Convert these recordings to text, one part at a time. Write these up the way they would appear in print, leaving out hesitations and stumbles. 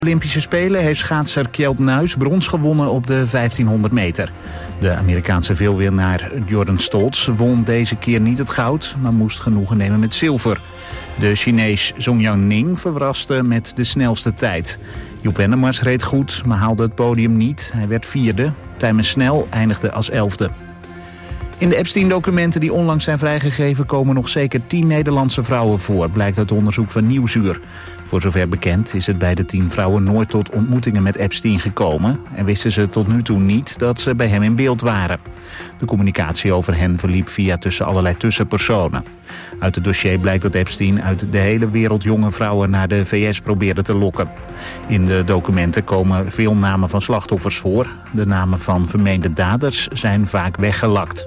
Olympische Spelen heeft schaatser Kjeld Nuis brons gewonnen op de 1500 meter. De Amerikaanse veelwinnaar Jordan Stoltz won deze keer niet het goud, maar moest genoegen nemen met zilver. De Chinees Zhongyang Ning verraste met de snelste tijd. Joep Wennemars reed goed, maar haalde het podium niet. Hij werd vierde. Tijmen Snel eindigde als 11e. In de Epstein-documenten die onlangs zijn vrijgegeven komen nog zeker 10 Nederlandse vrouwen voor, blijkt uit onderzoek van Nieuwsuur. Voor zover bekend is het bij de 10 vrouwen nooit tot ontmoetingen met Epstein gekomen en wisten ze tot nu toe niet dat ze bij hem in beeld waren. De communicatie over hen verliep via tussen allerlei tussenpersonen. Uit het dossier blijkt dat Epstein uit de hele wereld jonge vrouwen naar de VS probeerde te lokken. In de documenten komen veel namen van slachtoffers voor. De namen van vermeende daders zijn vaak weggelakt.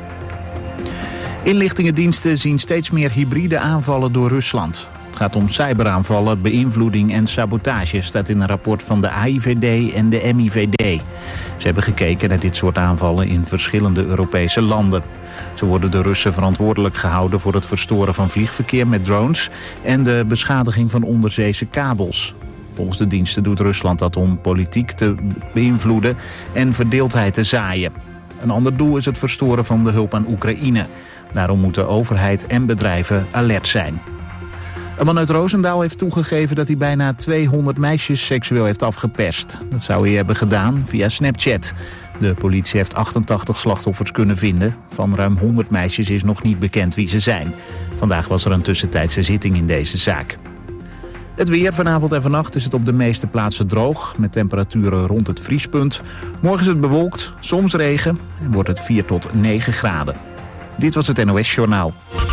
Inlichtingendiensten zien steeds meer hybride aanvallen door Rusland. Het gaat om cyberaanvallen, beïnvloeding en sabotage, staat in een rapport van de AIVD en de MIVD. Ze hebben gekeken naar dit soort aanvallen in verschillende Europese landen. Zo worden de Russen verantwoordelijk gehouden voor het verstoren van vliegverkeer met drones en de beschadiging van onderzeese kabels. Volgens de diensten doet Rusland dat om politiek te beïnvloeden en verdeeldheid te zaaien. Een ander doel is het verstoren van de hulp aan Oekraïne. Daarom moeten overheid en bedrijven alert zijn. Een man uit Roosendaal heeft toegegeven dat hij bijna 200 meisjes seksueel heeft afgeperst. Dat zou hij hebben gedaan via Snapchat. De politie heeft 88 slachtoffers kunnen vinden. Van ruim 100 meisjes is nog niet bekend wie ze zijn. Vandaag was er een tussentijdse zitting in deze zaak. Het weer, vanavond en vannacht is het op de meeste plaatsen droog, met temperaturen rond het vriespunt. Morgen is het bewolkt, soms regen en wordt het 4 tot 9 graden. Dit was het NOS Journaal.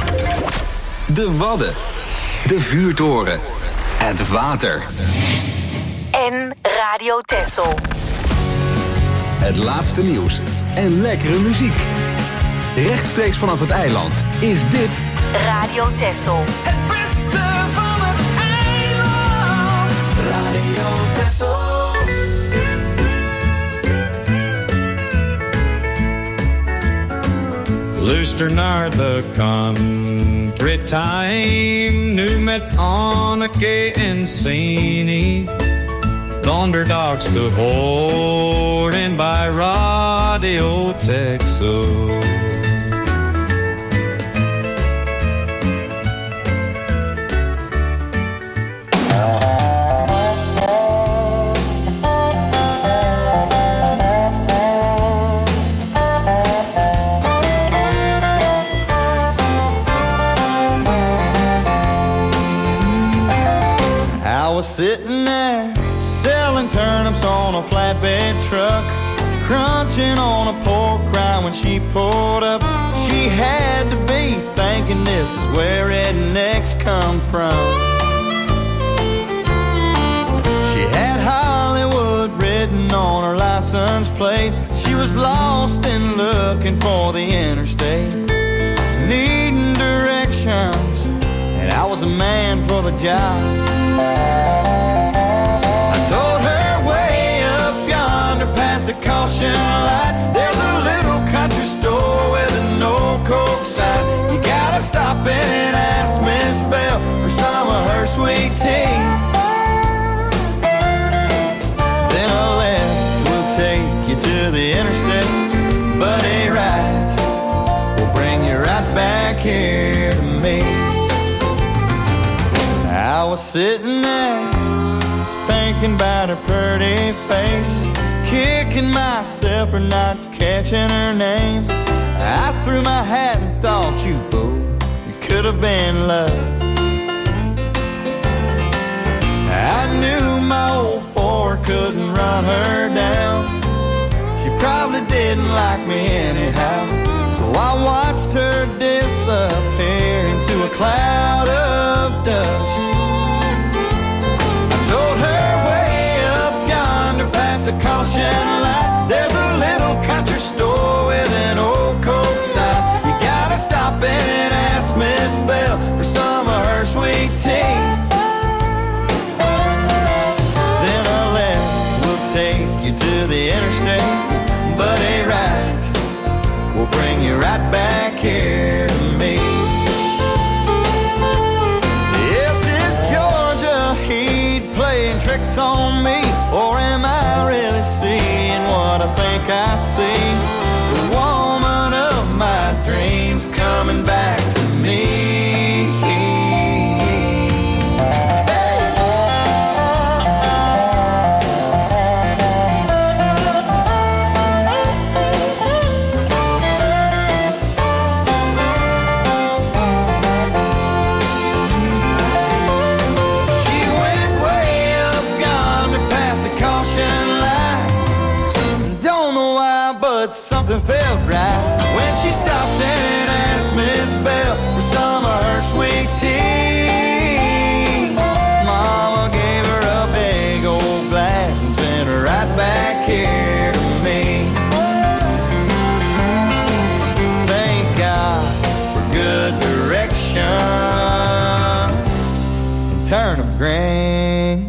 De Wadden, de vuurtoren, het water. En Radio Texel. Het laatste nieuws en lekkere muziek. Rechtstreeks vanaf het eiland is dit Radio Texel. Het beste van het eiland. Radio Texel. Luister naar de country time, nu met Anneke en Sini. Thunderdogs te horen bij Radio Texel. Sitting there, selling turnips on a flatbed truck, crunching on a pork rind when she pulled up. She had to be thinking this is where rednecks come from. She had Hollywood written on her license plate. She was lost and looking for the interstate, needing directions, and I was a man for the job. I told her way up yonder past the caution light, there's a little country store with an old Coke sign. You gotta stop and ask Miss Bell for some of her sweet tea. Then a left will take you to the interstate, but a right will bring you right back here to me. I was sitting there thinking about her pretty face, kicking myself for not catching her name. I threw my hat and thought, you fool, you could have been love. I knew my old Ford couldn't run her down. She probably didn't like me anyhow, so I watched her disappear into a cloud of dust. Told her way up yonder past the caution light, there's a little country store with an old Coke sign. You gotta stop and ask Miss Bell for some of her sweet tea. Then a left will take you to the interstate, but a right will bring you right back here to me. Yes, it's Georgia, he'd playing tricks on I think I see the woman of my dreams coming back to me. Something felt right when she stopped and asked Miss Bell for some of her sweet tea. Mama gave her a big old glass and sent her right back here to me. Thank God for good direction and turnip greens.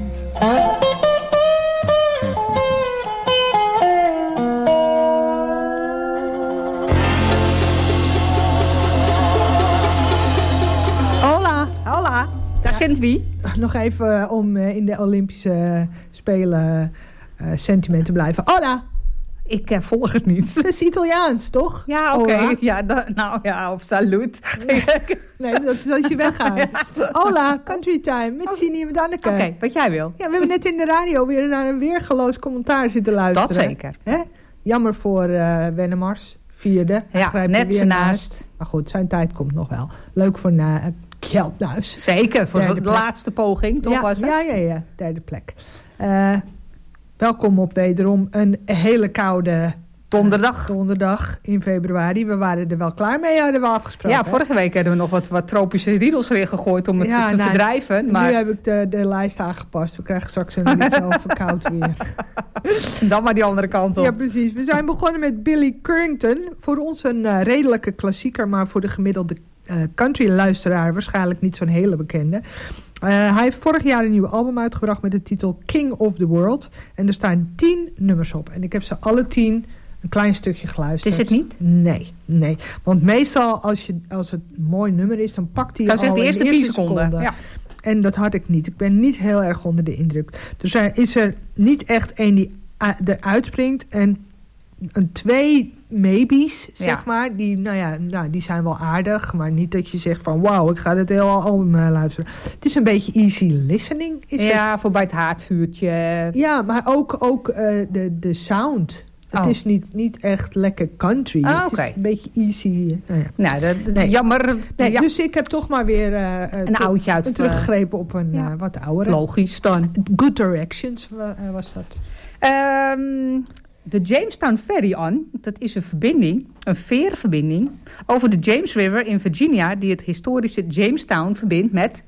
Wie? Nog even om in de Olympische Spelen sentiment te blijven. Hola! Ik volg het niet. Dat is Italiaans, toch? Ja, oké. Ja, of salut. Nee, dat is als je weggaat. Ja. Hola, country time, met Sini en met Anneke. Oké, wat jij wil. Ja, we hebben net in de radio weer naar een weergeloos commentaar zitten luisteren. Dat zeker. Hè? Jammer voor Wennemars, vierde. Ja, net ernaast. Maar goed, zijn tijd komt nog wel. Leuk voor Kjeldnuis. Zeker, voor de laatste poging, toch was het? Ja, derde plek. Welkom op wederom een hele koude donderdag in februari. We waren er wel klaar mee, hadden we afgesproken. Ja, vorige week hebben we nog wat tropische riedels erin gegooid om het te verdrijven. Maar nu heb ik de lijst aangepast. We krijgen straks een beetje koud weer. Dan maar die andere kant op. Ja, precies. We zijn begonnen met Billy Currington. Voor ons een redelijke klassieker, maar voor de gemiddelde country-luisteraar waarschijnlijk niet zo'n hele bekende. Hij heeft vorig jaar een nieuw album uitgebracht met de titel King of the World. En er staan 10 nummers op. En ik heb ze alle 10 een klein stukje geluisterd. Is het niet? Nee. Want meestal als het een mooi nummer is, dan pakt hij al de eerste 10 seconden. Ja. En dat had ik niet. Ik ben niet heel erg onder de indruk. Dus er is er niet echt één die eruit springt. En een 2 maybes, zeg maar. Die zijn wel aardig. Maar niet dat je zegt van wauw, ik ga dit hele album luisteren. Het is een beetje easy listening. Voor bij het haardvuurtje. Ja, maar ook de sound. Het is niet echt lekker country. Het is een beetje easy. Jammer. Nee, ja. Dus ik heb toch maar weer een oudje uit teruggegrepen op een wat oudere. Logisch dan. Good Directions was dat. De Jamestown Ferry On, dat is een veerverbinding over de James River in Virginia, die het historische Jamestown verbindt met...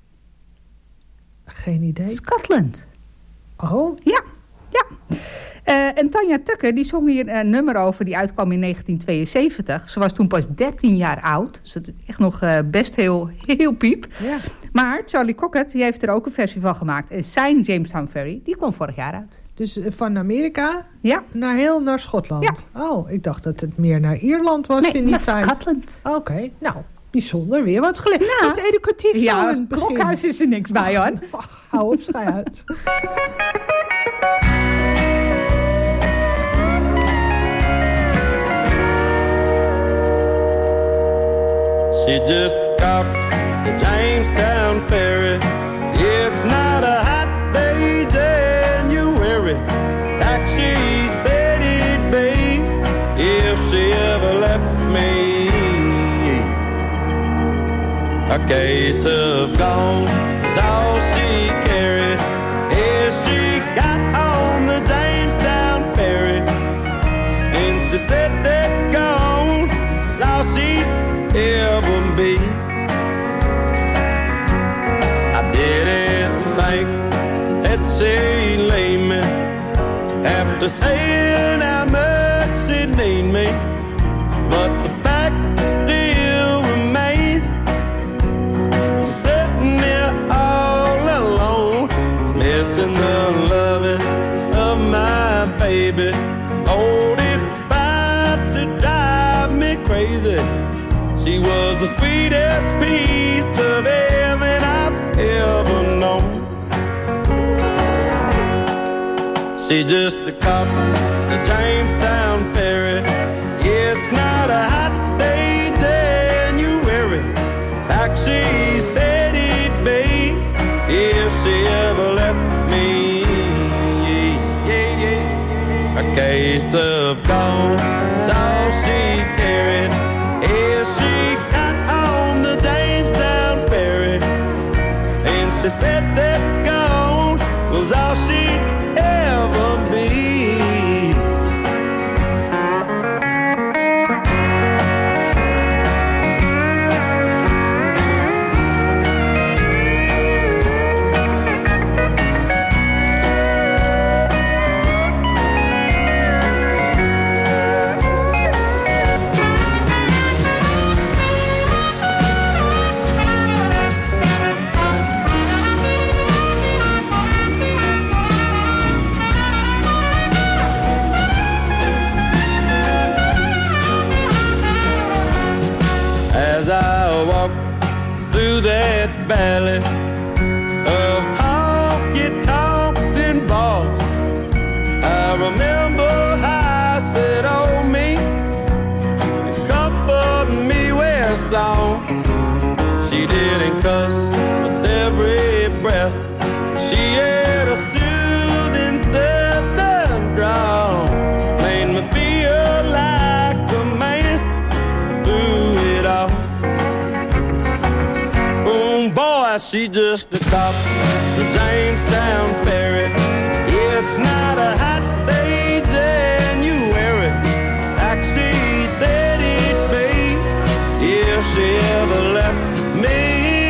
Geen idee. Scotland. Oh? Ja. En Tanya Tucker, die zong hier een nummer over die uitkwam in 1972. Ze was toen pas 13 jaar oud, dus dat is echt nog best heel piep. Ja. Maar Charlie Crockett, die heeft er ook een versie van gemaakt. En zijn Jamestown Ferry, die kwam vorig jaar uit. Dus van Amerika naar Schotland? Ja. Oh, ik dacht dat het meer naar Ierland was in die tijd. Scotland. Oké, nou, bijzonder. Weer wat geleerd. Wat educatief. Ja, Klokhuis is er niks bij, hoor. Hou op, schij uit. She just got the Jamestown Ferry. It's not a hot day, January, like she said it'd be if she ever left me. A case of gone is all she carried as she got on the Jamestown Ferry, and she said that gone is all she'd ever be. I didn't think that she'd leave me after saying how much she'd need me, but the fact still remains, I'm sitting there all alone, missing the loving of my baby. Oh, it's about to drive me crazy. She was the sweetest piece of heaven I've ever known. She just a cop, the Jamestown ferry. It's not a hot day, January, like she said it'd be, if she ever left me. A case of gold is all she carried, as she got on the Jamestown ferry, and she said that gold was all she'd ever be. As I walk through that valley of honky-tonks and bars, I remember how I said, oh me, comfort me with songs. She didn't cuss with every breath. She had a soothing southern drawl, made me feel like a man through it all. Oh boy, she just a cop, the Jamestown ferry. It's not a hot day, January, like she said it'd be, if she ever left me.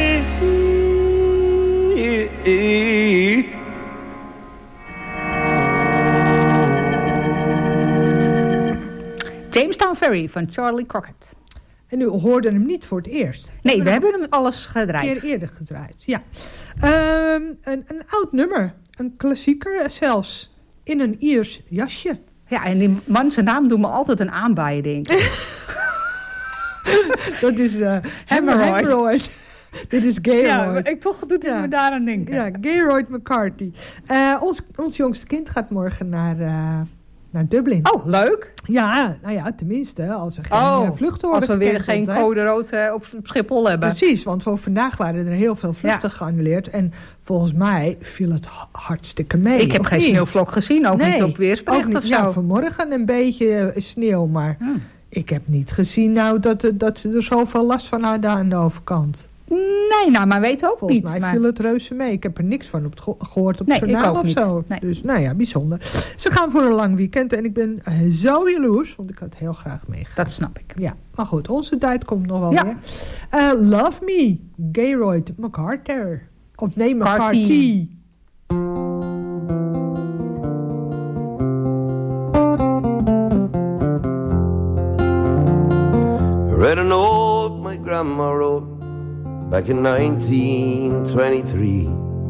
Jamestown Ferry van Charlie Crockett. En u hoorde hem niet voor het eerst. Nee, we hebben hem alles Een gedraaid. keer eerder gedraaid, ja. Een oud nummer. Een klassieker zelfs. In een Iers jasje. Ja, en die man zijn naam doet me altijd een aanbaaien, denk ik. Dat is Hemorrhoid. Hemorrhoid. Dit is Garoyd. Ja, maar ik toch doet hij me daar aan denken. Ja, Garoyd McCarthy. Ons jongste kind gaat morgen naar Dublin. Oh, leuk. Ja, nou ja, tenminste, als er geen vluchten worden als we weer gecanceld, geen hè. code rood op Schiphol hebben. Precies, want vandaag waren er heel veel vluchten geannuleerd. En volgens mij viel het hartstikke mee. Ik heb geen sneeuwvlok gezien, ook niet op weersbericht of zo. Ja, vanmorgen een beetje sneeuw, maar ik heb niet gezien dat ze er zoveel last van hadden aan de overkant. Nee, nou, maar weet ook Volgens niet. mij maar... viel het reuze mee. Ik heb er niks van gehoord op het journaal of zo. Nee. Dus nou ja, bijzonder. Ze gaan voor een lang weekend en ik ben zo jaloers, want ik had heel graag meegegaan. Dat snap ik. Ja, maar goed, onze tijd komt nog wel weer. Love Me, Garoyd McCarthy. Of nee, McCarthy. Read a note my grandma wrote back in 1923.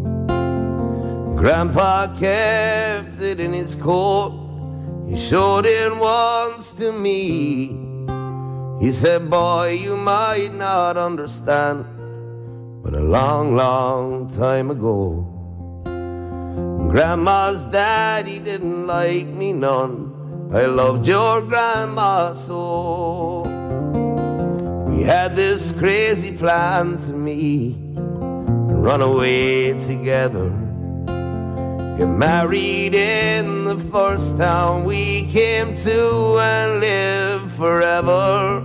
Grandpa kept it in his coat. He showed it once to me. He said, boy, you might not understand, but a long, long time ago, Grandma's daddy didn't like me none. I loved your grandma so. We had this crazy plan to meet and run away together. Get married in the first town we came to and live forever.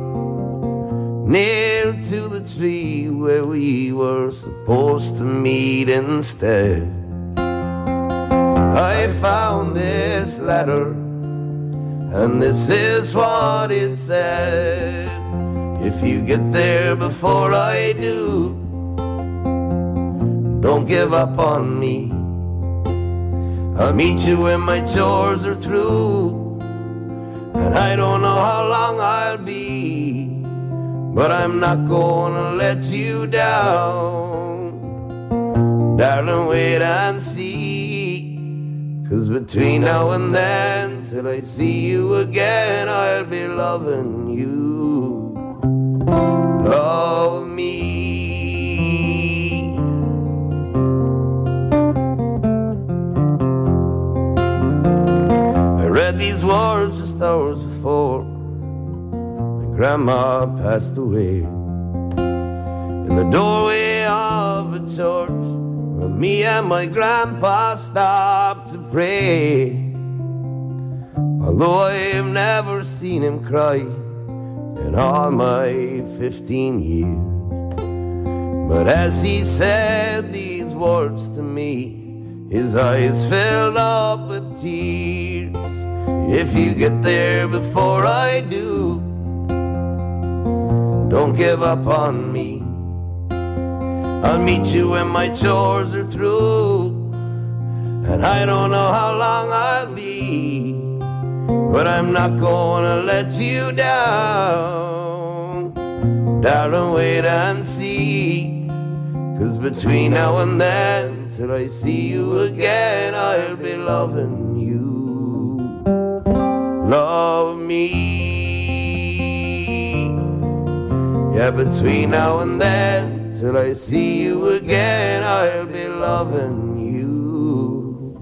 Nailed to the tree where we were supposed to meet instead. I found this letter and this is what it said. If you get there before I do, don't give up on me. I'll meet you when my chores are through, and I don't know how long I'll be, but I'm not gonna let you down. Darling, wait and see, 'cause between now and then, till I see you again, I'll be loving you. Love me. was just hours before my grandma passed away. In the doorway of a church where me and my grandpa stopped to pray. Although I've never seen him cry in all my 15 years. But as he said these words to me, his eyes filled up with tears. If you get there before I do, don't give up on me. I'll meet you when my chores are through, and I don't know how long I'll be, but I'm not gonna let you down. Darling, wait and see, 'cause between now and then, till I see you again, I'll be loving you. Love me. Yeah, between now and then, till I see you again, I'll be loving you.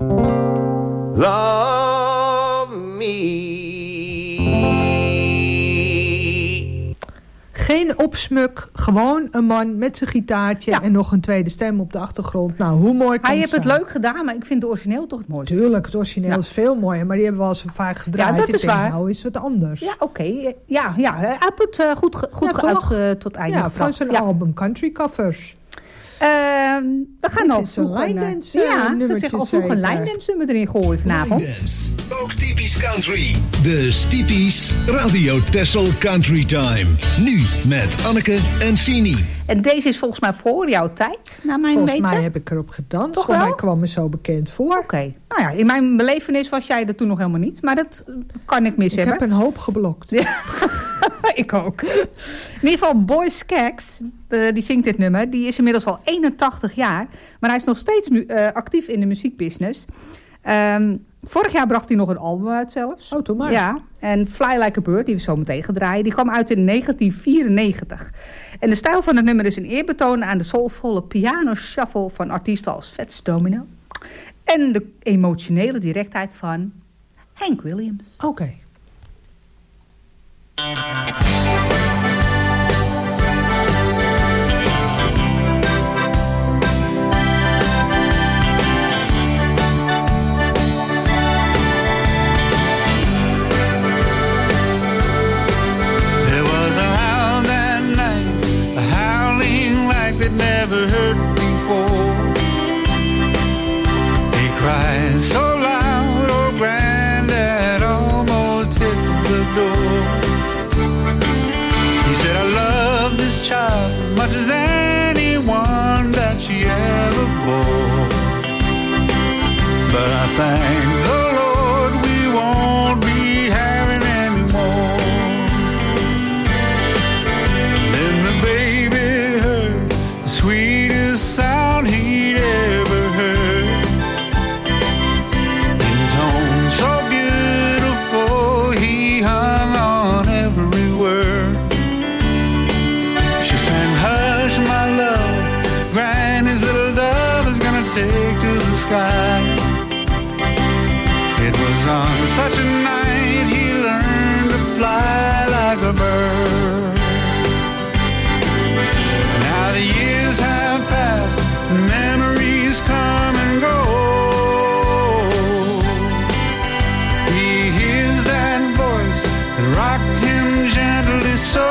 Love me. Geen opsmuk, gewoon een man met zijn gitaartje en nog een tweede stem op de achtergrond. Nou, hoe mooi kan Hij het heeft zijn? het leuk gedaan, maar ik vind het origineel toch het mooiste. Tuurlijk, het origineel is veel mooier, maar die hebben we al zo vaak gedraaid. Ja, dat is Ik denk, waar. nou is het anders. Ja, oké. Ja, hij heeft het goed tot einde Ja, van gebracht. zijn album Country Covers. We gaan al is een vroeg line-dance ja, nummertje ze zeggen al vroeg een zeker. line-dance nummer erin gooien vanavond. Dance. Ook typisch country. De Stiepies Radio Tessel Country Time. Nu met Anneke en Sini. En deze is volgens mij voor jouw tijd, naar mijn Volgens weten. mij heb ik erop gedanst. Toch Voor wel? mij kwam me zo bekend voor. Oké. Nou ja, in mijn belevenis was jij er toen nog helemaal niet. Maar dat kan ik mis Ik hebben. heb een hoop geblokt. Ik ook. In ieder geval Boy Skaggs, die zingt dit nummer. Die is inmiddels al 81 jaar. Maar hij is nog steeds actief in de muziekbusiness. Vorig jaar bracht hij nog een album uit zelfs. Oh, toen maar. Ja, en Fly Like a Bird, die we zo meteen gaan draaien, die kwam uit in 1994. En de stijl van het nummer is een eerbetoon aan de soulvolle piano shuffle van artiesten als Fats Domino. En de emotionele directheid van Hank Williams. Oké. There was a howl that night, a howling like they'd never heard before. He cried so loud, oh granddad almost hit the door. He said, I love this child much as anyone that she ever bore. But I thank the Lord we won't be having any more. Then the baby heard the sweetest sound he'd ever heard, in tones so beautiful he hung on every word. She sang, hush my love, Granny's little dove is gonna take to the sky. It was on such a night he learned to fly like a bird. Now the years have passed, memories come and go. He hears that voice that rocked him gently so.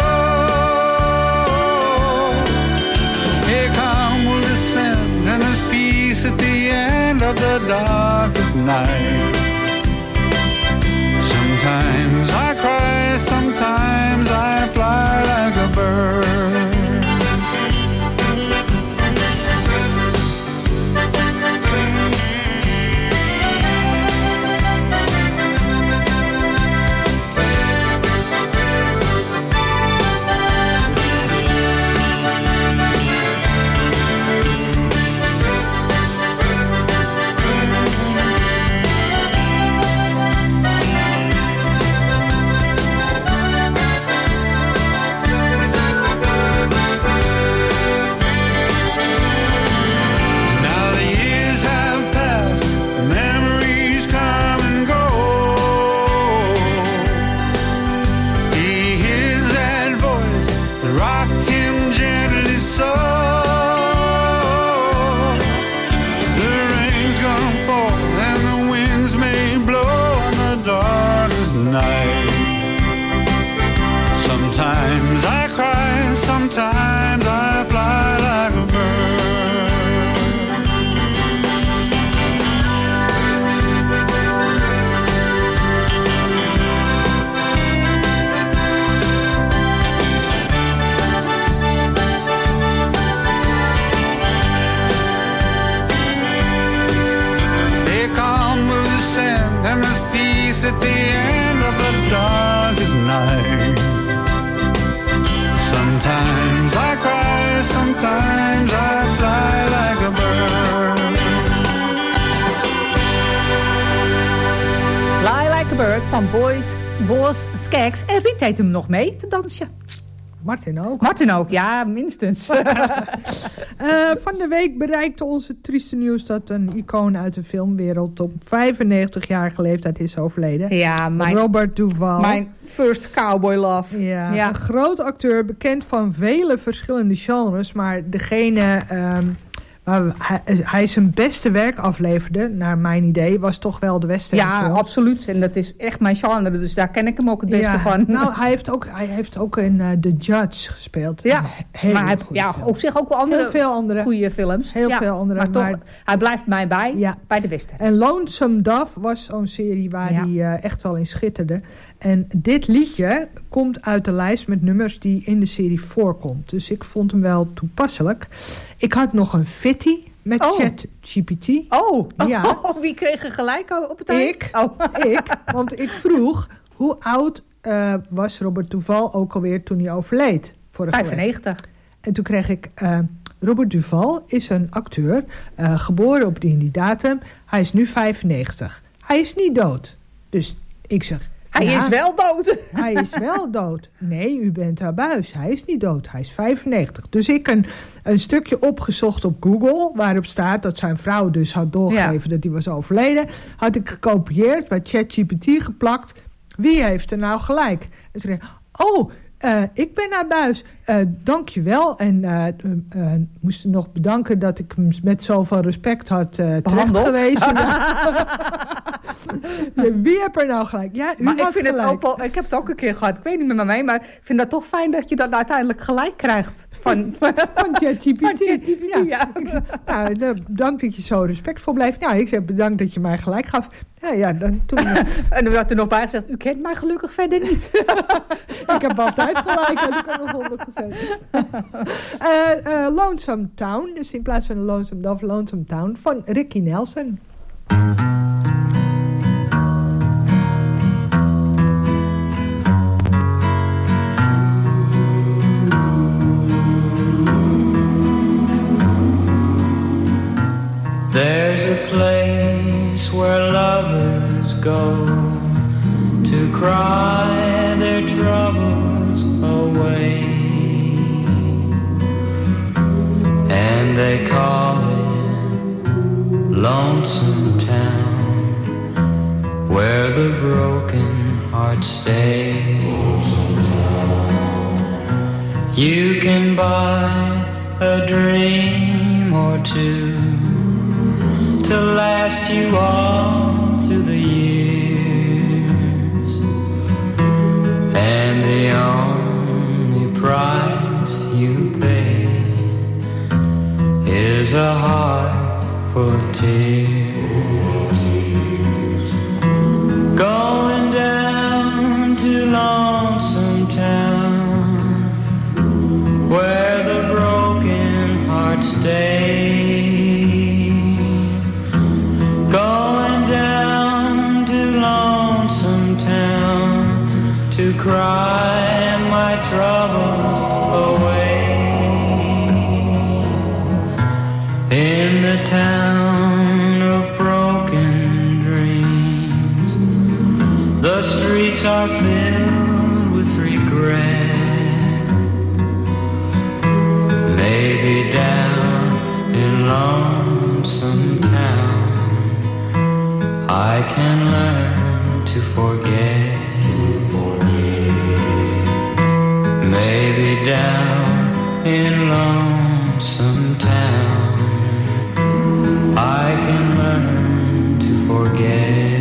Here come will descend and there's peace at the end of the darkest night. Sometimes I cry, sometimes I fly like a bird. at the end of the darkest night. Sometimes I cry, sometimes I fly like a bird. Fly Like a Bird van Boz Scaggs. En Riet deed hem nog mee te dansen. Martin ook. Martin ook, ja, minstens. Van de week bereikte ons het trieste nieuws dat een icoon uit de filmwereld op 95-jarige leeftijd is overleden. Ja, Robert Duvall. Mijn first cowboy love. Ja. Een groot acteur, bekend van vele verschillende genres, maar degene waar hij zijn beste werk afleverde, naar mijn idee, was toch wel de westernfilm. Ja, absoluut. En dat is echt mijn genre, dus daar ken ik hem ook het beste van. Nou, hij heeft ook in The Judge gespeeld. Ja, maar hij op zich ook wel andere goede films. Heel veel andere. Maar toch, hij blijft mij bij de western. En Lonesome Dove was zo'n serie waar hij echt wel in schitterde. En dit liedje komt uit de lijst met nummers die in de serie voorkomt. Dus ik vond hem wel toepasselijk. Ik had nog een fitty met ChatGPT. Wie kreeg er gelijk op het eind? Ik, want ik vroeg, hoe oud was Robert Duvall ook alweer toen hij overleed? 95. En toen kreeg ik, Robert Duvall is een acteur, geboren op die datum. Hij is nu 95. Hij is niet dood. Dus ik zeg... Hij is wel dood. Hij is wel dood. Nee, u bent abuis. Hij is niet dood. Hij is 95. Dus ik een stukje opgezocht op Google, waarop staat dat zijn vrouw dus had doorgegeven dat hij was overleden. Had ik gekopieerd, bij ChatGPT geplakt. Wie heeft er nou gelijk? En ze zei, ik ben abuis. Dank je wel. En moest nog bedanken dat ik hem met zoveel respect had terechtgewezen. Wie heb er nou gelijk? Ja, u maar had ik vind gelijk. Het ook wel, ik heb het ook een keer gehad. Ik weet niet meer mee, maar ik vind dat toch fijn dat je dan uiteindelijk gelijk krijgt. Van ChatGPT. Ja. Nou, bedankt dat je zo respectvol blijft. Nou, ik zeg bedankt dat je mij gelijk gaf. Dan toen... En dan werd er nog bij gezegd, u kent mij gelukkig verder niet. Ik heb altijd gelijk, had ik er nog onder gezet. Lonesome Town, dus in plaats van Lonesome Dove, Lonesome Town, van Ricky Nelson. There's a place where lovers go to cry their troubles away, and they call it Lonesome Town, where the broken hearts stay. You can buy a dream or two to last you all through the years, and the only price you pay is a heart full of tears. Going down to Lonesome Town, where the broken hearts stay. Going down to Lonesome Town to cry my troubles away. In the town of broken dreams, the streets are filled with regret. Maybe down in Lonesome Town I can learn to forget. Maybe down in Lonesome Town I can learn to forget.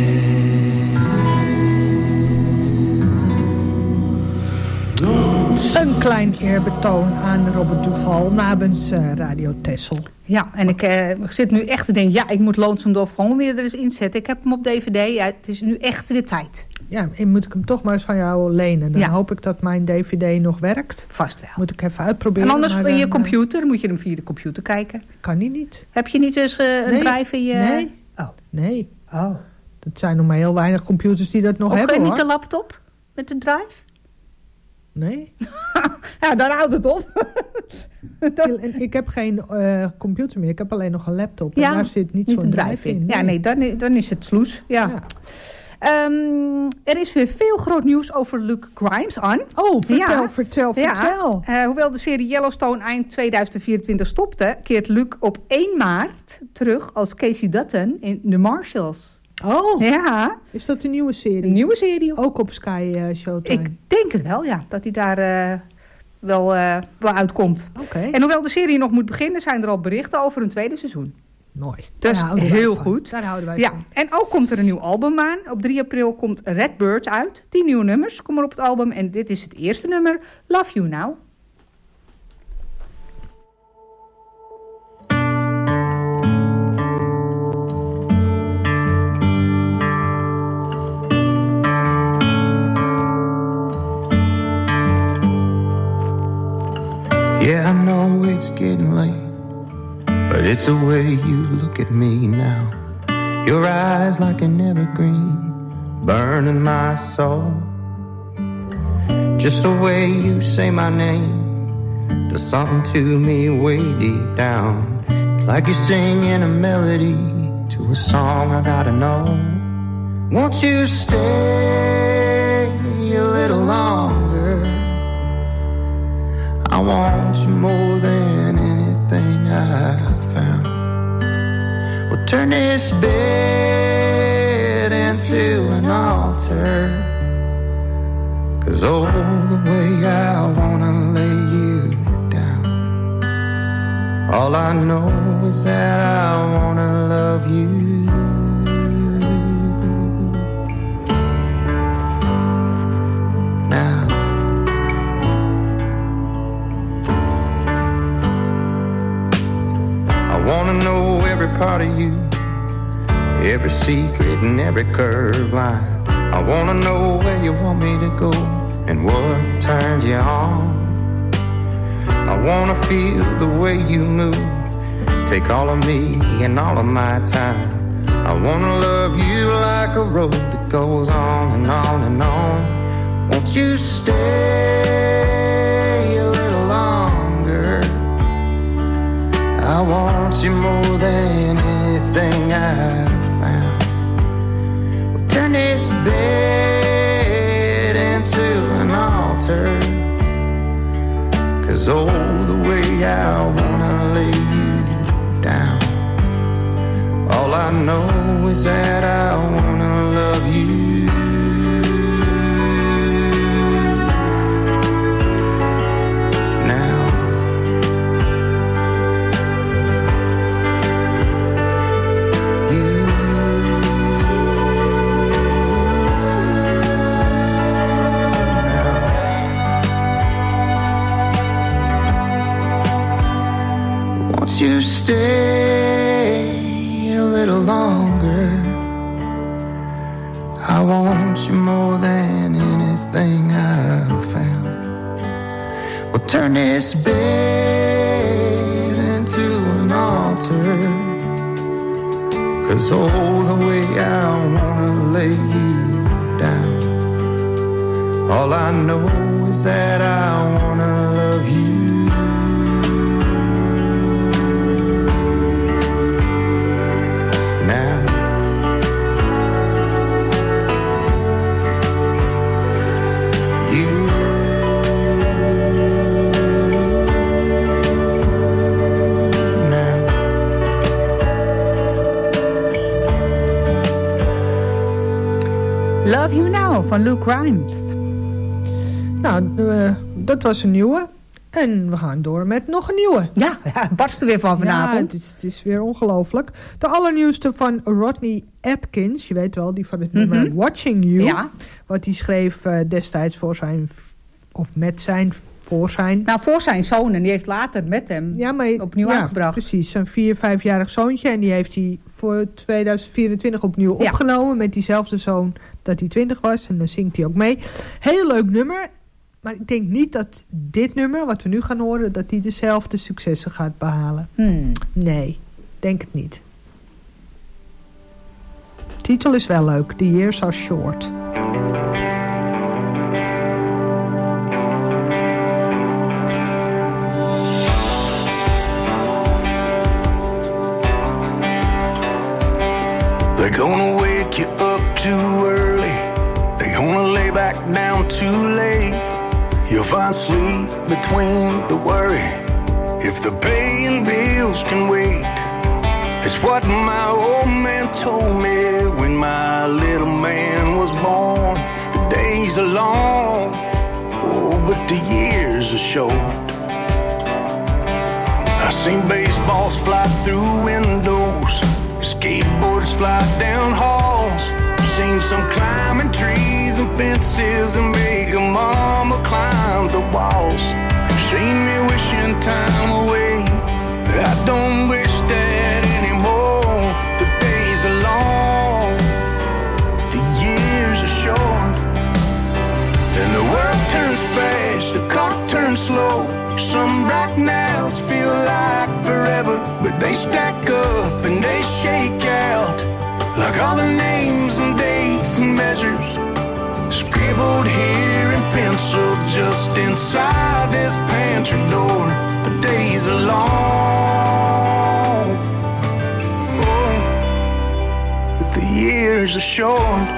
Een klein eerbetoon aan Robert Duvall namens Radio Texel. Ja, en ik zit nu echt te denken, ik moet Lonesome Dove gewoon weer er eens inzetten. Ik heb hem op DVD, het is nu echt weer tijd. Ja, en moet ik hem toch maar eens van jou lenen. Dan hoop ik dat mijn DVD nog werkt. Vast wel. Moet ik even uitproberen. En anders in je computer, moet je hem via de computer kijken. Kan die niet. Heb je niet eens een drive in je... Nee. Oh. Nee. Oh. Het zijn nog maar heel weinig computers die dat nog hebben, hoor. Niet de laptop met de drive? Nee. Ja, daar houdt het op. Ik heb geen computer meer. Ik heb alleen nog een laptop. Ja, en daar zit niet zo'n drive in. Ja, nee, dan is het sloes. Ja. Er is weer veel groot nieuws over Luke Grimes aan. Oh, vertel. Hoewel de serie Yellowstone eind 2024 stopte, keert Luke op 1 maart terug als Casey Dutton in The Marshals. Oh, ja. Is dat een nieuwe serie? Een nieuwe serie. Ook op Sky Showtime? Ik denk het wel, ja. Dat hij daar wel uitkomt. Okay. En hoewel de serie nog moet beginnen, zijn er al berichten over een tweede seizoen. Mooi. Dus heel goed. Daar houden wij ja. van. En ook komt er een nieuw album aan. Op 3 april komt Redbird uit. 10 nieuwe nummers komen op het album. En dit is het eerste nummer, Love You Now. Yeah, I know it's getting late, but it's the way you look at me now. Your eyes like an evergreen, burning my soul. Just the way you say my name does something to me way deep down. Like you're singing a melody to a song I gotta know. Won't you stay a little longer? I want you more than anything I've found. We'll turn this bed into an altar, 'cause oh, the way I wanna lay you down. All I know is that I wanna love you. Now I wanna know every part of you, every secret and every curved line. I wanna know where you want me to go and what turns you on. I wanna feel the way you move, take all of me and all of my time. I wanna love you like a road that goes on and on and on. Won't you stay a little longer? I want you more than anything I've found. We'll turn this bed into an altar, 'cause oh, the way I wanna lay you down. All I know is that I wanna love you. You stay a little longer. I want you more than anything I've found. We'll turn this bed into an altar, 'cause oh, the way I wanna lay you down. All I know is that I wanna love you. Love You Now van Luke Grimes. Nou, dat was een nieuwe. En we gaan door met nog een nieuwe. Ja, het barst er weer van vanavond. Ja, het is weer ongelooflijk. De allernieuwste van Rodney Atkins. Je weet wel, die van het nummer Watching You. Ja. Wat hij schreef destijds voor zijn... Of met zijn... Voor zijn... Nou, voor zijn zoon. En die heeft later met hem opnieuw uitgebracht. Precies. Zijn 4-5-jarig zoontje. En die heeft hij voor 2024 opnieuw opgenomen. Met diezelfde zoon dat hij 20 was. En dan zingt hij ook mee. Heel leuk nummer. Maar ik denk niet dat dit nummer, wat we nu gaan horen... dat die dezelfde successen gaat behalen. Nee, denk het niet. titel is wel leuk. The Years Are Short. They're gonna wake you up too early. They're gonna lay back down too late. You'll find sleep between the worry if the paying bills can wait. It's what my old man told me when my little man was born. The days are long, oh, but the years are short. I've seen baseballs fly through windows, skateboards fly down halls. Seen some climbing trees and fences and make a mama climb the walls. Seen me wishing time away. I don't wish that anymore. The days are long, the years are short, and the world turns fast, the clock turns slow. Some bright nights feel like forever, but they stack up and they shake out like all the names and dates and measures scribbled here in pencil just inside this pantry door. The days are long, oh, but the years are short.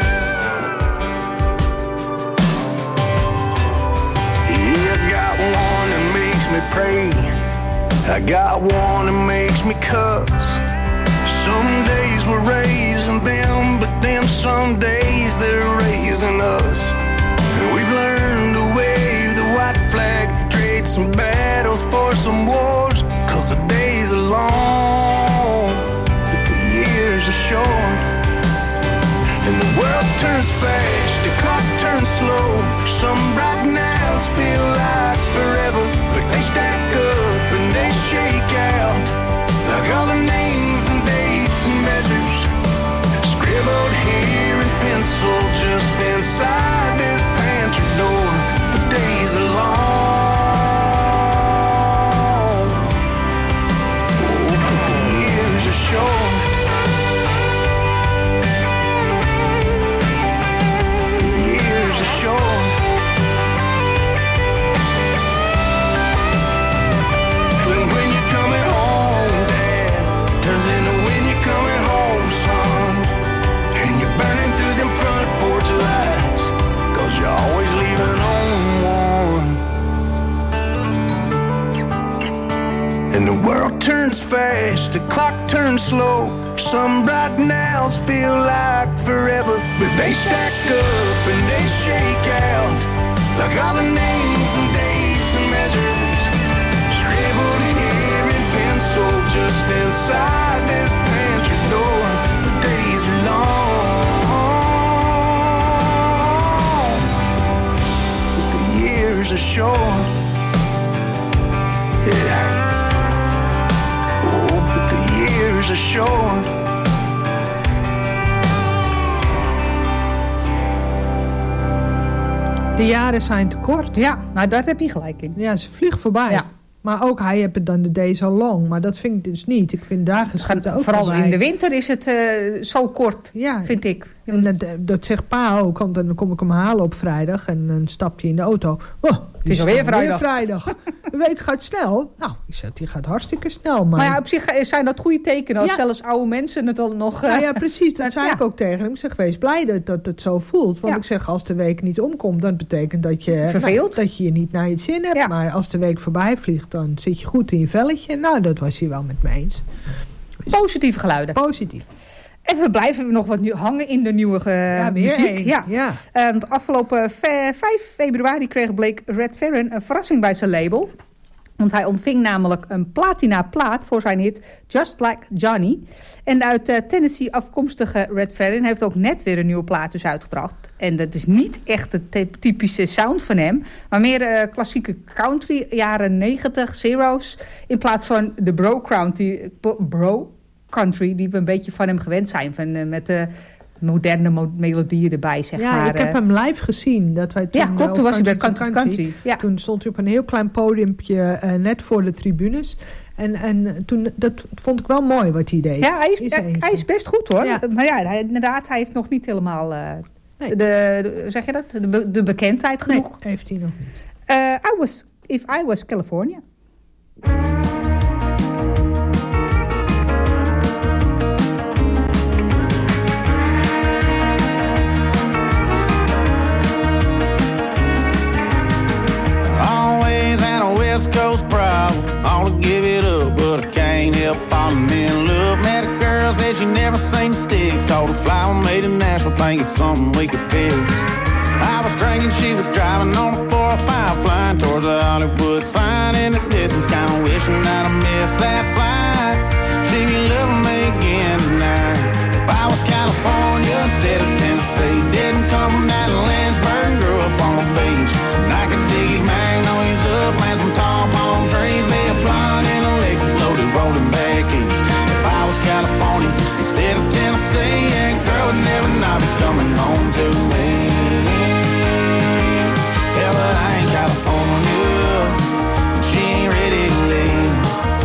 Yeah, I got one that makes me pray. I got one that makes me cuss. Some days we're raising them, but then some days they're raising us. And we've learned to wave the white flag, trade some battles for some wars, 'cause the days are long, but the years are short. And the world turns fast, the clock turns slow. Some bright nights feel like forever, but they stack up and they shake out like all the names and dates and measures scribbled here in pencil just inside this pantry door. The days are long, oh, but the years are short. The years are short. And when you're coming home, Dad, turns into when you're coming home, son. And you're burning through them front porch lights, 'cause you're always leaving on one. And the world turns fast, the clock turns slow. Some bright nights feel like forever, but they stack up and they shake out like all the names and dates and measures scribbled here in pencil just inside this pantry door. The days are long, but the years are short. Yeah. Oh, but the years are short. De jaren zijn te kort. Ja, nou daar heb je gelijk in. Ja, ze vliegen voorbij. Ja. Maar ook hij heeft het dan de days al long. Maar dat vind ik dus niet. Ik vind dagen schieten ook vooral voorbij. in de winter is het zo kort, ja, vind ik. En dat zegt pa ook. Want dan kom ik hem halen op vrijdag. En dan stapt hij in de auto. Oh, het is alweer vrijdag. De week gaat snel. Nou, ik zeg, die gaat hartstikke snel. Maar ja, op zich zijn dat goede tekenen. Als zelfs oude mensen het al nog... ja, precies. Dat zei ik ook tegen hem. Ik zeg, wees blij dat het zo voelt. Want ik zeg, als de week niet omkomt, dan betekent dat je... verveelt. Dat je niet naar je zin hebt. Ja. Maar als de week voorbij vliegt, dan zit je goed in je velletje. Nou, dat was hij wel met me eens. Dus positieve geluiden. Positief. En we blijven nog wat weer in de nieuwe muziek. Ja. Afgelopen 5 februari kreeg Blake Redferrin een verrassing bij zijn label. Want hij ontving namelijk een platina plaat voor zijn hit Just Like Johnny. En uit Tennessee afkomstige Redferrin heeft ook net weer een nieuwe plaat dus uitgebracht. En dat is niet echt de typische sound van hem, maar meer klassieke country, jaren 90, zero's. In plaats van de bro country die we een beetje van hem gewend zijn. Met moderne melodieën erbij, zeg maar. Ja, ik heb hem live gezien. Dat wij toen, klopt, toen was hij bij Country. Ja. Toen stond hij op een heel klein podiumpje net voor de tribunes. En toen, dat vond ik wel mooi wat hij deed. Ja, hij is best goed hoor. Ja. Maar ja, hij heeft nog niet helemaal zeg je dat? De bekendheid genoeg. Nee, heeft hij nog niet. If I Was California. Always had a West Coast problem. I ought to give it up, but I can't help falling in love. Met a girl, said she never seen the sticks. Told her fly one made in Nashville, think it's something we could fix. I was drinking, she was driving on a 405, flying towards the Hollywood sign in the distance, kinda wishing that I missed that flight. She be loving me again tonight. If I was California instead of Tennessee, didn't come from that Lynchburg and grew up on the beach, and I could dig these magnolias up, plant some tall palm trees, be a blonde in a Lexus loaded rolling back east. If I was California instead of Tennessee, that girl would never not be coming home to me. Hell, but I ain't California, she ain't ready to leave.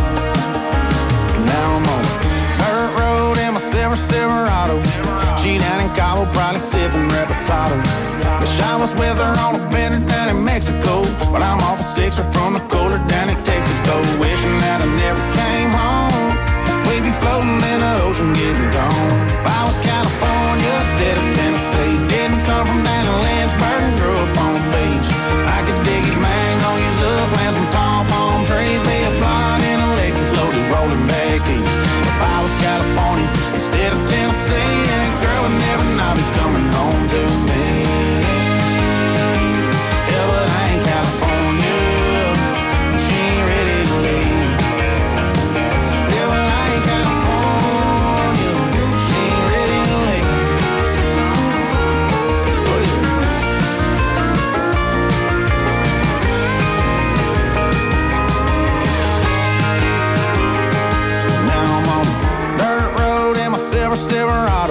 Now I'm on dirt road in my Silverado. She down in Cabo, probably sipping reposado. Wish I was with her on a bender down in Mexico, but I'm off a sixer from the cooler down in Texaco. Wishing that I never came home. We'd be floating in the ocean getting gone. If I was California instead of Tennessee, didn't come from down in Lynchburg and grew up on the beach, I could dig these magnolias up, plant some tall palm trees, be a blonde in a Lexus loaded rolling back east. If I was California instead of Tennessee, that girl would never not be coming home to me. Hell, but I ain't California, she ain't ready to leave. Hell, but I ain't California, she ain't ready to leave. Oh, yeah. Now I'm on dirt road in my Silverado.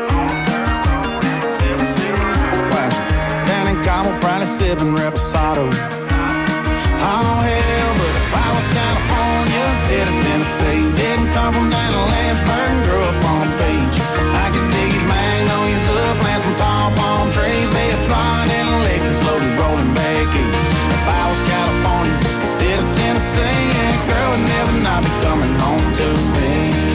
Down in Cabo, probably sipping reposado. Oh hell, but if I was California instead of Tennessee, didn't come from down in Lynchburg and grew up on the beach, I could dig these magnolias up, plant some tall palm trees, be a blonde in a Lexus loaded rolling back east. If I was California instead of Tennessee, that girl would never not be coming home to me.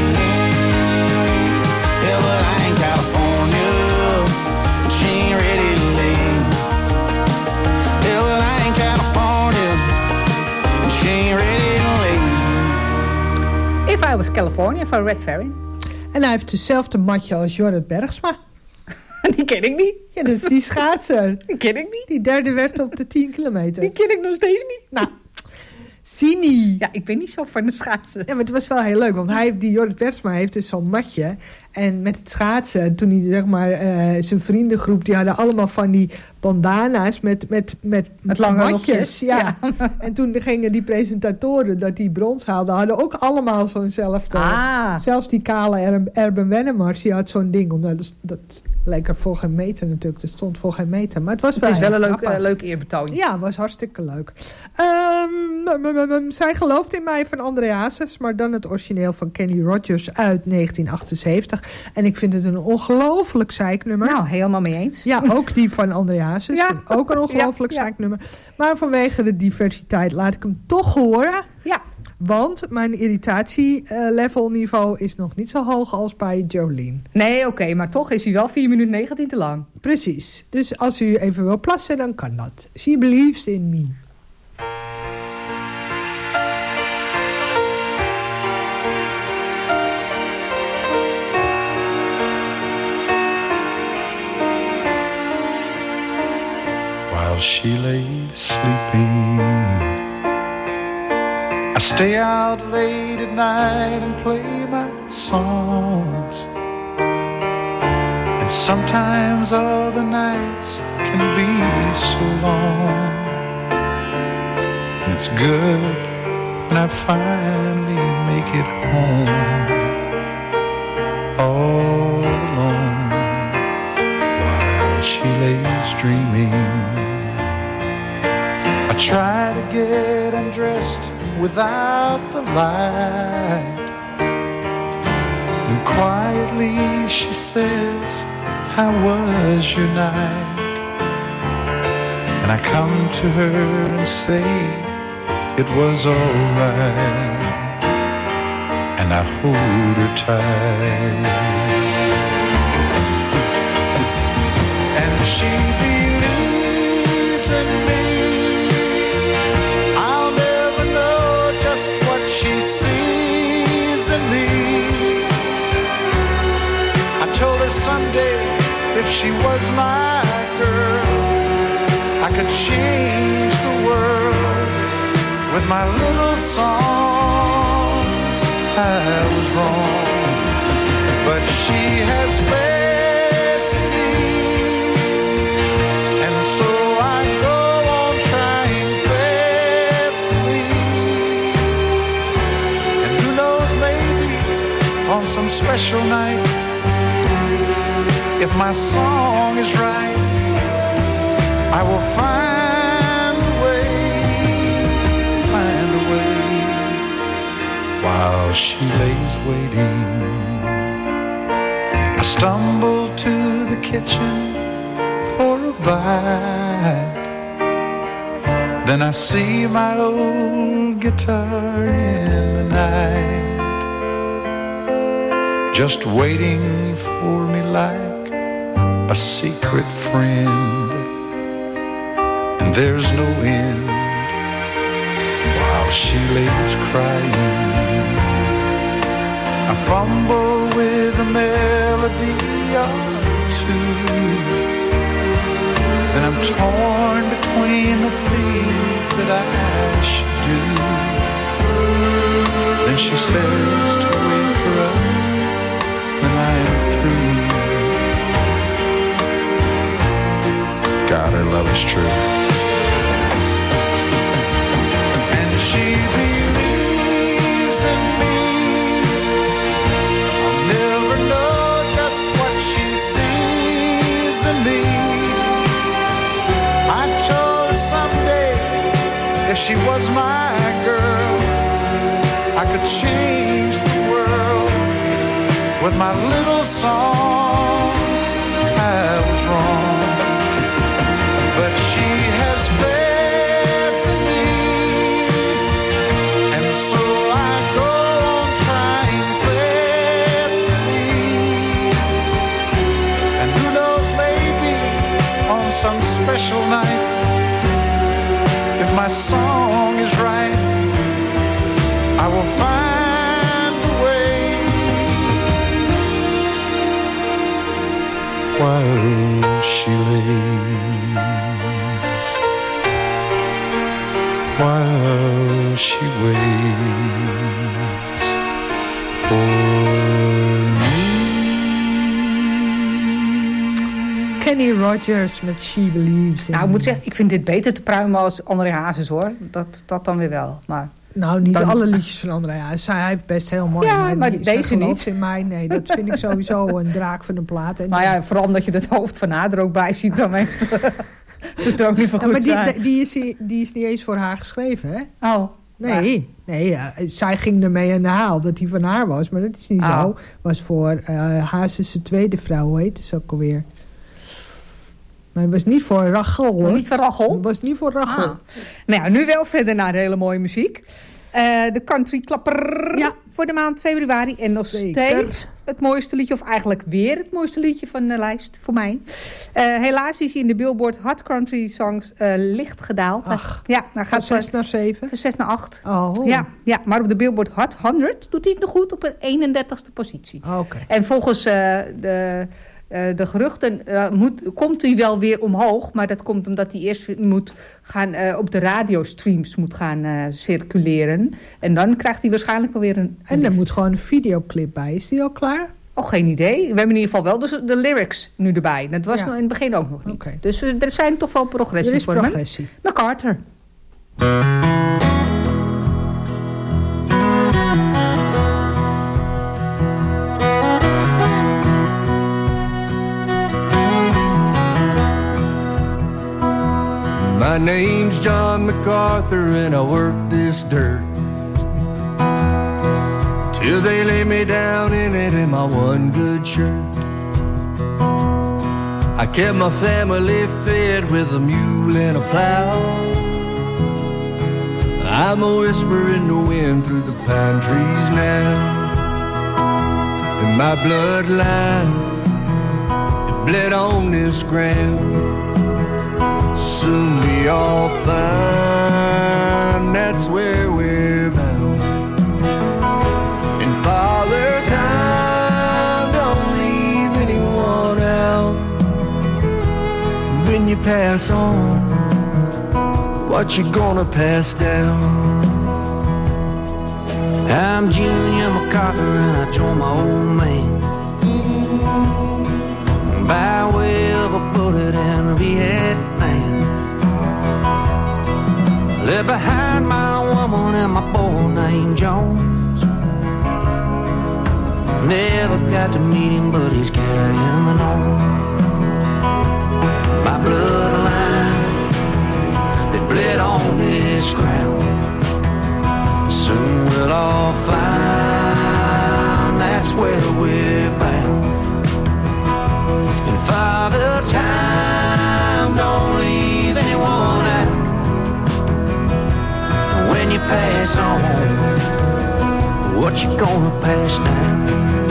Hell, but I ain't California, she ain't ready to leave. Hell, but I ain't California, she ain't ready to leave. If I Was California van Red Ferrin. En hij heeft dezelfde matje als Jorrit Bergsma. Die ken ik niet. Ja, dat is die schaatser. Die ken ik niet. Die derde werd op de 10 kilometer. Die ken ik nog steeds niet. Nou, Sini. Ja, ik ben niet zo van de schaatsen. Ja, maar het was wel heel leuk, want die Jorrit Bergsma heeft dus zo'n matje. En met het schaatsen, toen hij zeg maar zijn vriendengroep, die hadden allemaal van die bandana's met lange matjes. Ja. En toen gingen die presentatoren dat die brons haalden, hadden ook allemaal zo'nzelfde. Zelfs die kale Erben Wennemars, die had zo'n ding. Omdat dat leek er voor geen meter natuurlijk. Dat stond voor geen meter. Maar het is wel een leuk eerbetoon. Ja, het was hartstikke leuk. Zij gelooft in mij van André Hazes, maar dan het origineel van Kenny Rogers uit 1978. En ik vind het een ongelooflijk zeiknummer. Nou, helemaal mee eens. Ja, ook die van André Hazes. Ja. Ook een ongelooflijk zeiknummer. Maar vanwege de diversiteit laat ik hem toch horen. Ja. Want mijn irritatielevelniveau is nog niet zo hoog als bij Jolene. Nee, oké, maar toch is hij wel 4 minuten 19 te lang. Precies. Dus als u even wil plassen, dan kan dat. She believes in me. While she lays sleeping, I stay out late at night and play my songs. And sometimes all the nights can be so long. And it's good when I finally make it home all alone. while she lays dreaming. I try to get undressed without the light. Then quietly she says, how was your night? And I come to her and say, it was alright. And I hold her tight. And she believes in me. I'll never know just what she sees in me. I told her someday if she was my girl, I could change the world with my little songs. I was wrong, but she has faith in me, and so I go on trying faithfully. And who knows, maybe on some special night, if my song is right, I will find a way, while she lays waiting. I stumble to the kitchen for a bite. Then I see my old guitar in the night, just waiting for me like a secret friend. And there's no end while she lays crying. I fumble with a melody or two, then I'm torn between the things that I should do. Then she says to wake her up when I am through. God, her love is true. And she believes in me. I'll never know just what she sees in me. I told her someday if she was my girl, I could change the world with my little songs. I was wrong, but she has faith in me, and so I go on trying faithfully. And who knows, maybe on some special night, if my song is right, I will find a way. While she lays, while she waits for me. Kenny Rogers met She Believes in. Nou, ik moet zeggen, ik vind dit beter te pruimen als André Hazes, hoor. Dat dan weer wel, maar... Nou, niet dan... alle liedjes van André Hazes. Hij heeft best heel mooi. Ja, maar deze niet. In mij, nee, dat vind ik sowieso een draak van een plaat. En nou ja, vooral omdat je het hoofd van haar er ook bij ziet, dan doet het ook niet van goed maar zijn. Die is niet eens voor haar geschreven, hè? Oh. Nee, zij ging ermee aan de haal dat hij van haar was. Maar dat is niet zo. Was voor Hazes' tweede vrouw, hoe heet ze ook alweer? Maar het was niet voor Rachel, hoor. Niet voor Rachel? Het was niet voor Rachel. Ah. Nou ja, nu wel verder naar de hele mooie muziek. De country klapper voor de maand februari. En nog steeds het mooiste liedje, of eigenlijk weer het mooiste liedje van de lijst voor mij. Helaas is hij in de Billboard Hot Country Songs licht gedaald. Ach, ja, nou gaat van 6 naar 7? Van 6 naar 8. Oh. Ja, maar op de Billboard Hot 100 doet hij het nog goed op een 31ste positie. Okay. En volgens de geruchten komt hij wel weer omhoog. Maar dat komt omdat hij eerst moet gaan, op de radiostreams moet gaan circuleren. En dan krijgt hij waarschijnlijk wel weer een en er moet gewoon een videoclip bij. Is die al klaar? Oh, geen idee. We hebben in ieder geval wel de lyrics nu erbij. Dat was in het begin ook nog niet. Okay. Dus er zijn toch wel progressie er is voor progressie. MacArthur. My name's John MacArthur and I work this dirt till they lay me down in it in my one good shirt. I kept my family fed with a mule and a plow. I'm a whisper in the wind through the pine trees now. And my bloodline, it bled on this ground. Soon we all find that's where we're bound. And Father Time, don't leave anyone out. When you pass on, what you gonna pass down? I'm Junior MacArthur and I joined my old man by way of a bullet in Vietnam. Left behind my woman and my boy named Jones. Never got to meet him, but he's carrying the nose. My bloodline, they bled on this ground. Soon we'll all find that's where we're bound. And Father Time, don't leave anyone out. When you pass on, what you gonna pass down?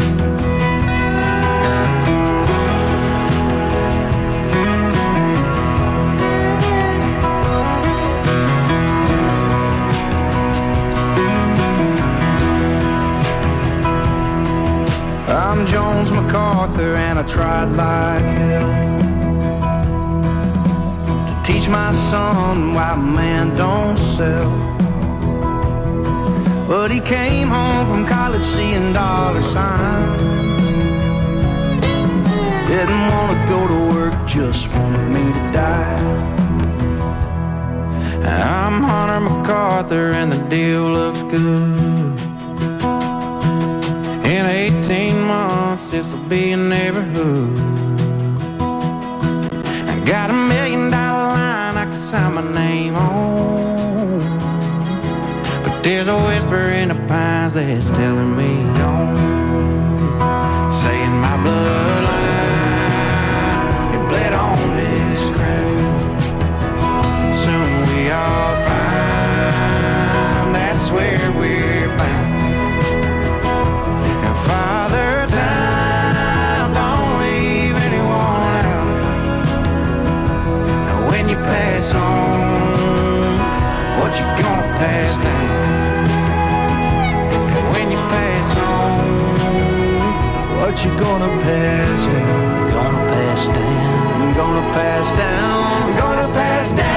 I'm Jones MacArthur and I tried like hell to teach my son why man don't sell. But he came home from college seeing dollar signs. Didn't want to go to work, just wanted me to die. I'm Hunter MacArthur and the deal looks good. In 18 months, this'll be a neighborhood. I got $1 million line I can sign my name on. But there's a whisper in the pines that's telling me don't. Saying my bloodline, it bled on this ground. Soon we all find that's where we're bound. Father Time, don't leave anyone out. And when you pass on, what you gonna pass down? And when you pass on, what you gonna pass down? Gonna pass down, gonna pass down, gonna pass down.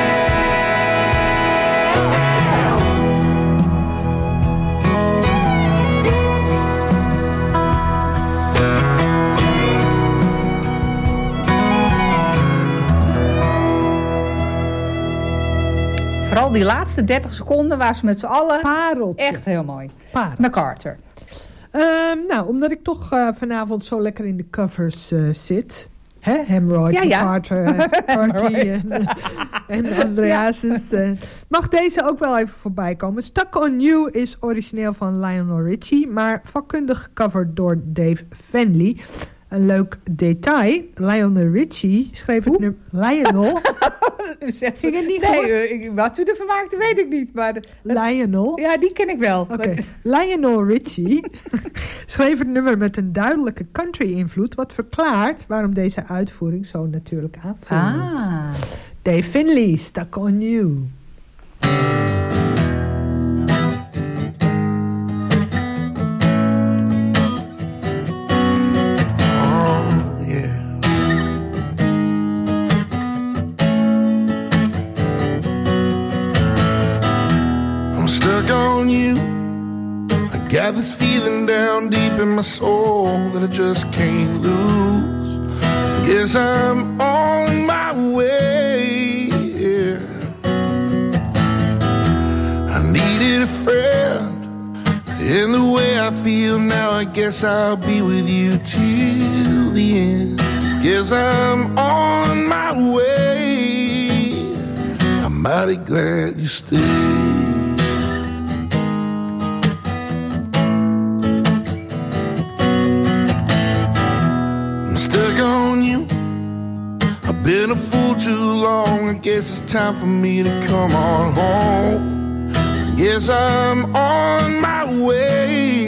Vooral die laatste 30 seconden waar ze met z'n allen... Pareltje. Echt heel mooi. Parel. MacArthur. Nou, omdat ik toch vanavond zo lekker in de covers zit. Hè? Hemroyd, MacArthur, Carty en Andreasus. Mag deze ook wel even voorbij komen. Stuck on You is origineel van Lionel Richie, maar vakkundig gecoverd door Dave Fenley. Een leuk detail. Lionel Richie schreef het nummer... Lionel? Ging het niet nee, wat u ervan maakte weet ik niet. Maar Lionel? Ja, die ken ik wel. Oké. Lionel Richie schreef het nummer met een duidelijke country-invloed... wat verklaart waarom deze uitvoering zo natuurlijk aanvoelt. Dave Fenley, Stuck on You. Got this feeling down deep in my soul that I just can't lose. Guess I'm on my way. Yeah. I needed a friend, and the way I feel now, I guess I'll be with you till the end. Guess I'm on my way. mighty glad you stayed. I'm stuck on you. I've been a fool too long. I guess it's time for me to come on home. I guess I'm on my way.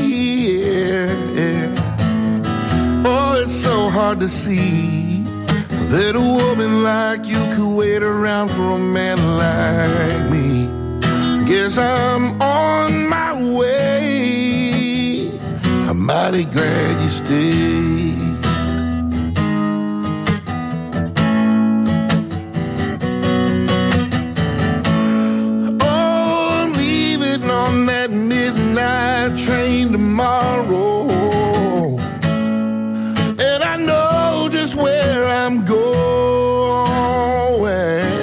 Yeah. Oh, it's so hard to see that a woman like you could wait around for a man like me. Guess I'm on my way. I'm mighty glad you stayed. Oh, I'm leaving on that midnight train tomorrow. Where I'm going,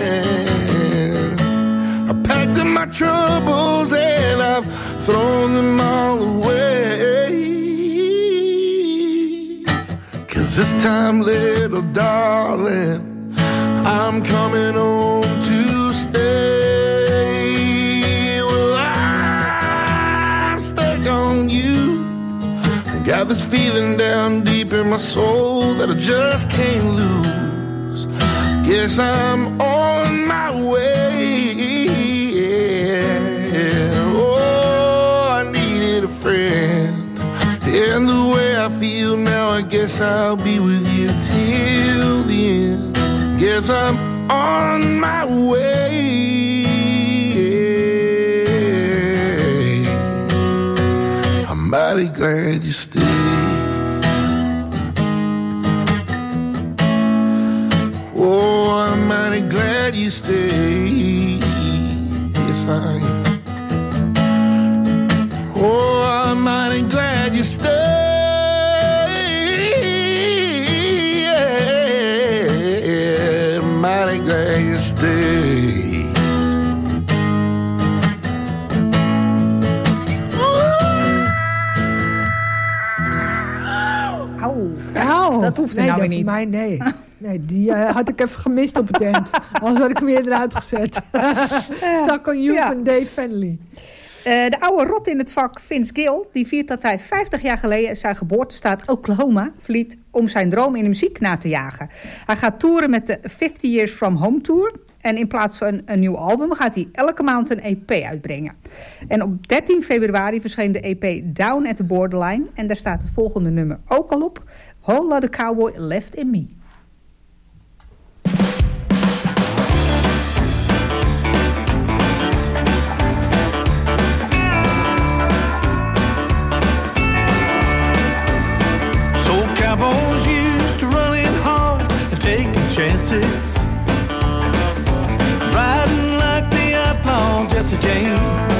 I packed up my troubles and I've thrown them all away. 'Cause this time, little darling, I'm coming home to stay. Well, I'm stuck on you. Got this feeling down deep in my soul that I just can't lose. Guess I'm on my way. Yeah. Oh, I needed a friend. And the way I feel now, I guess I'll be with you till the end. Guess I'm on my way. Mighty glad you stayed. Oh, I'm mighty glad you stayed. Yes, I am. Oh, I'm mighty glad you stayed. Yeah, mighty glad you stayed. Dat hoeft er nou weer niet. Nee, die had ik even gemist op het eind. Anders had ik hem weer eruit gezet. Stuck on You van Dave Fenley. De oude rot in het vak, Vince Gill, die viert dat hij 50 jaar geleden zijn geboortestaat Oklahoma verliet om zijn droom in de muziek na te jagen. Hij gaat toeren met de 50 Years From Home Tour. En in plaats van een nieuw album gaat hij elke maand een EP uitbrengen. En op 13 februari verscheen de EP Down at the Borderline. En daar staat het volgende nummer ook al op. Whole Lotta Cowboy Left in Me. So cowboys used to running hard and taking chances, riding like the outlaw Jesse James.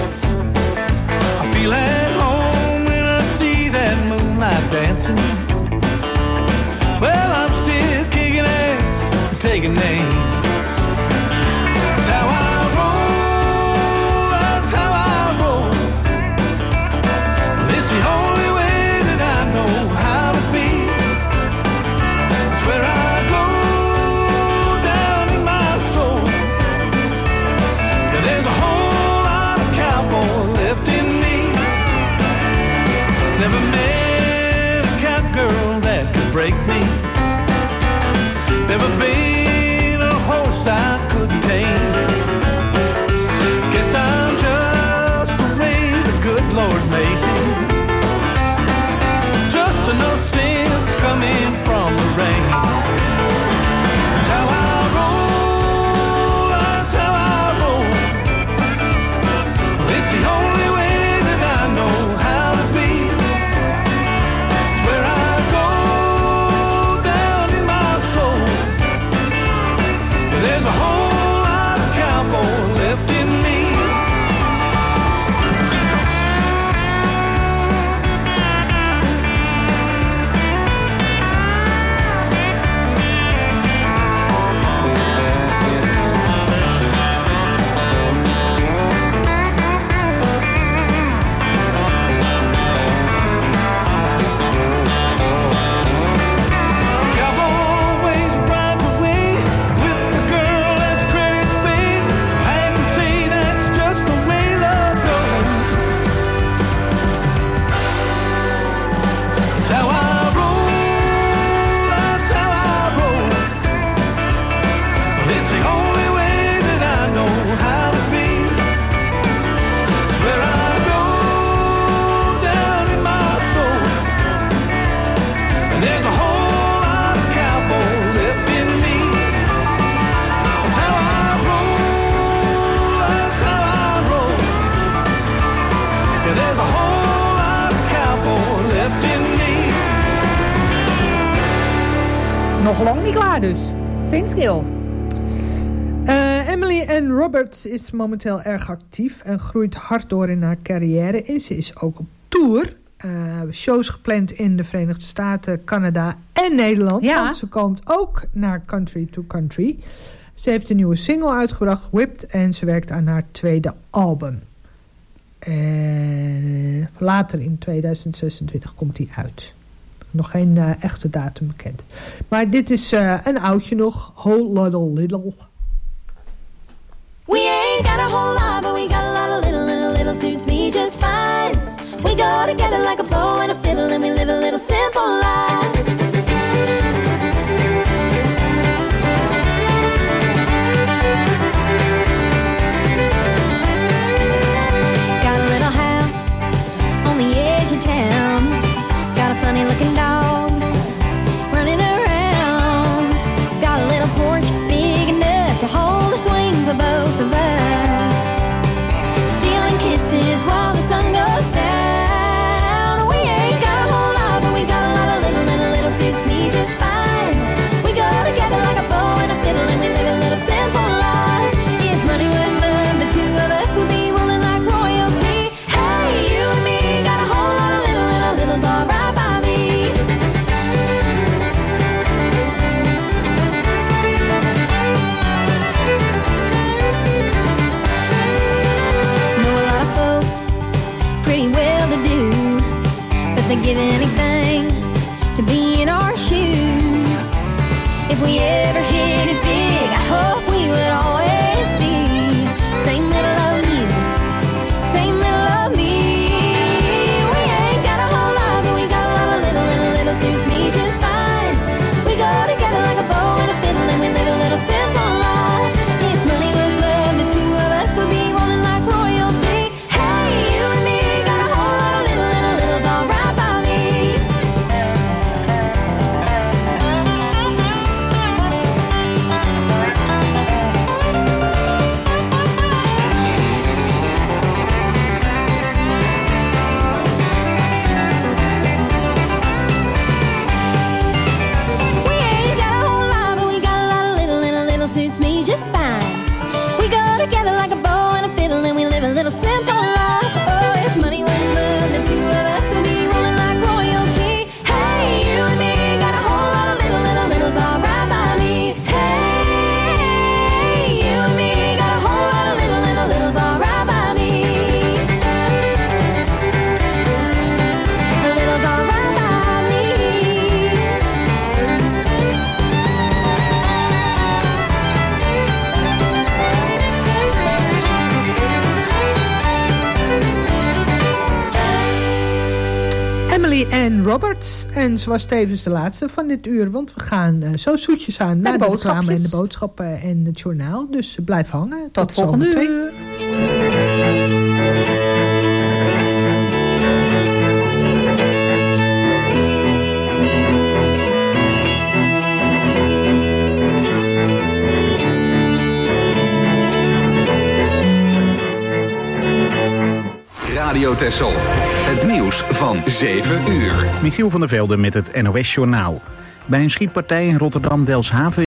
I feel at home when I see that moonlight dancing. Well, I'm still kicking ass and taking names. That's how I roll, that's how I roll. It's the only way that I know how to be. It's where I go down in my soul. Yeah, there's a whole lot of cowboy left in me. Never met a cowgirl that could break me. Never been a nog lang niet klaar dus. Vince Gill. Emily Ann Roberts is momenteel erg actief en groeit hard door in haar carrière. En ze is ook op tour. Shows gepland in de Verenigde Staten, Canada en Nederland. Ja. Want ze komt ook naar Country to Country. Ze heeft een nieuwe single uitgebracht, Whipped. En ze werkt aan haar tweede album. En later in 2026 komt die uit. Nog geen echte datum bekend. Maar dit is een oudje nog. Whole Lotta Little. We ain't got a whole lot, but we got a lot of little suits me just fine. We go together like a bow and a fiddle, and we live a little simple life. Got a little house on the edge of town. Got a funny looking dog running around. Got a little porch big enough to hold a swing for both of us. Stealing kisses while the sun goes down. We ain't got a whole lot, but we got a lot of little suits me just fine. We go together like a bow and a fiddle, and we live a little simple life. If money was love, the two of us would be rolling like royalty. Hey, you and me got a whole lot of littles all right by me. Know a lot of folks pretty well to do, but they'd give anything to be in our shoes. If we ever hit it big, I hope we would always be same little old you, same little old me. We ain't got a whole lot, but we got a lot of little suits me just fine. We go together like a bow and a fiddle, and we live a little simple life. If money was love, the two of us would be rolling like royalty. Hey, you and me got a whole lot of littles all right by me. We ain't got a whole lot, but we got a lot of little suits me just fine. We go together like a bow and a fiddle, and we live a little simple life. Oh, if money was love, the two of us would be rolling like royalty. Hey, you and me got a whole lot of littles all right by me. Hey, you and me got a whole lot of littles all right by me. Littles all right by me. Emily Ann Roberts. En ze was tevens de laatste van dit uur. Want we gaan zo zoetjes aan naar de reclame en de boodschappen en het journaal. Dus blijf hangen. Tot volgende uur. Radio Texel. Het nieuws van 7 uur. Michiel van der Velde met het NOS Journaal. Bij een schietpartij in Rotterdam-Delfshaven